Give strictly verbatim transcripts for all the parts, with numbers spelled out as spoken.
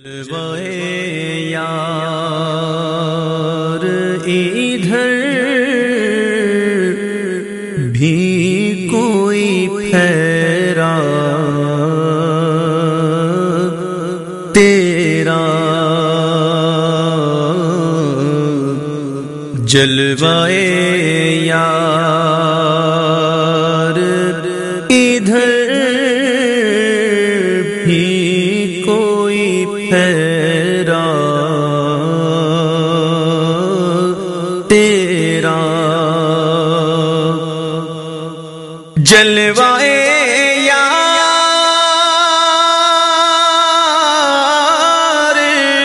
جلوائے یار ادھر بھی کوئی پھیرا تیرا، جلوائے یار ادھر بھی کوئی پھیرا تیرا، جلوائے یار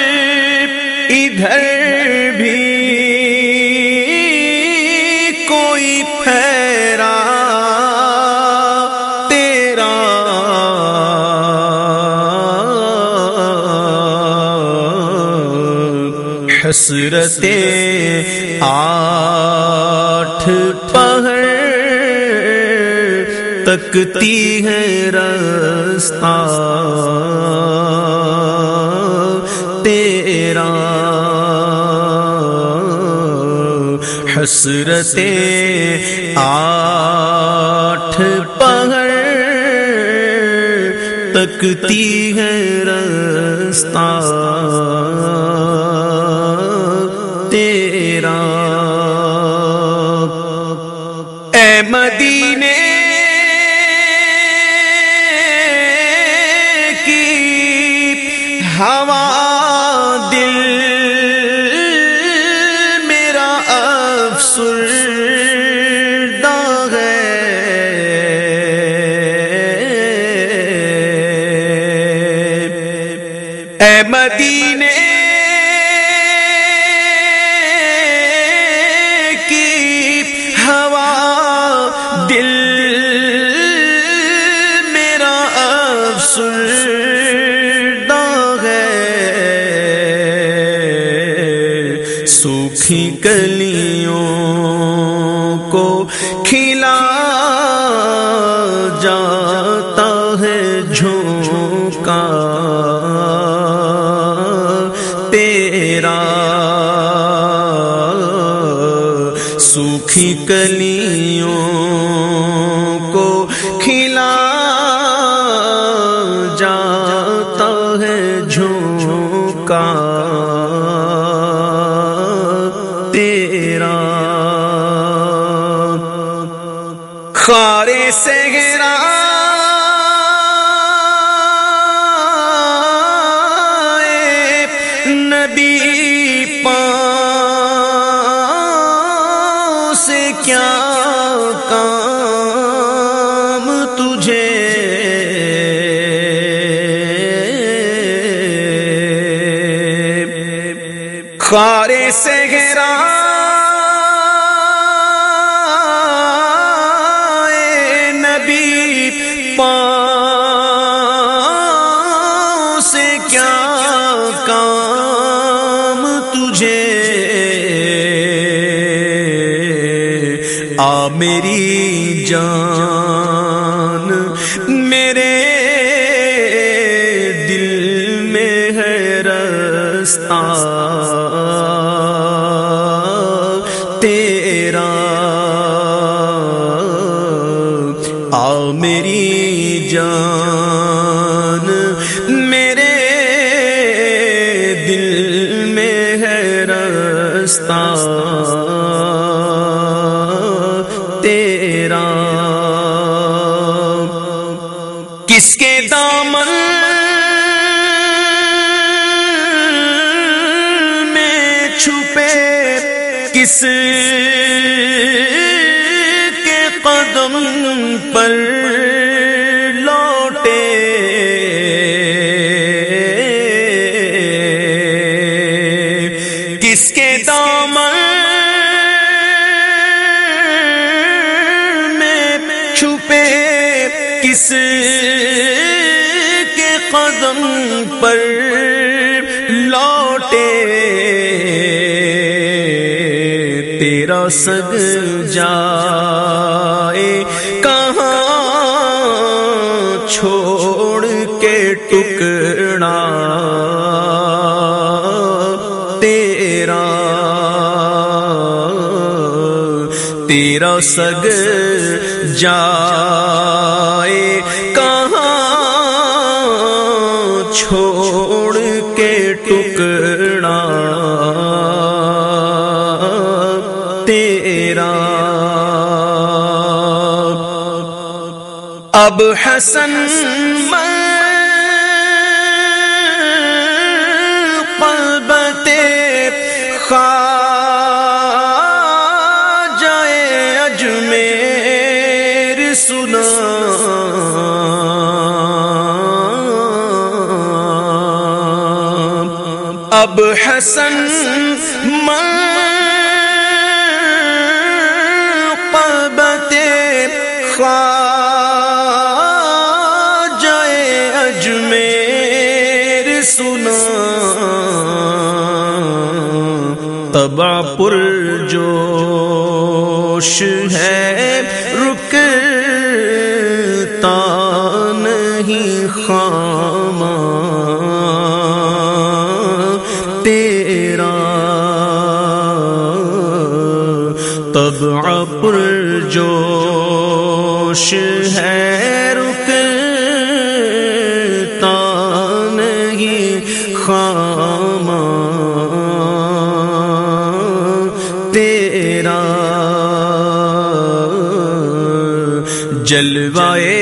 ادھر بھی کوئی پھیرا تیرا، حسرت آٹھ پہر تکتی ہے رستہ تیرا، حسرت آٹھ پہر تکتی ہے رستہ تیرا، اے مدینے کی ہوا دل میرا افسردہ ہے، اے مدینے افسردہ ہے، سوکھی کلیوں کو کھلا جاتا ہے جھونکا تیرا، سوکھی کلیوں کو کھلا جاتا ہے جھونکا تیرا، خارے صحرا نبی پاؤں سے کیا کام تجھے، خارے صحرا نبی پاؤں سے کیا کام تجھے، آ میری جان میرے دل میں ہے رستہ تیرا، آ میری جان میرے دل میں ہے رستہ تیرا، کس کے دامن میں چھپے، کس کے قدم پر لوٹے، کس کے دامن میں چھپے، کس کے قدم پر لوٹے، تیرا سگ جائے کہاں چھوڑ کے ٹکڑا تیرا سگ جائے کہاں چھوڑ کے ٹکڑا تیرا اب حسن سنا اب حسن منقبت خواجہ اجمیر سنا طبع پر جوش ہے رکتا نہیں خامہ تیرا طبع پر جوش ہے رکتا نہیں خامہ تیرا جلوائے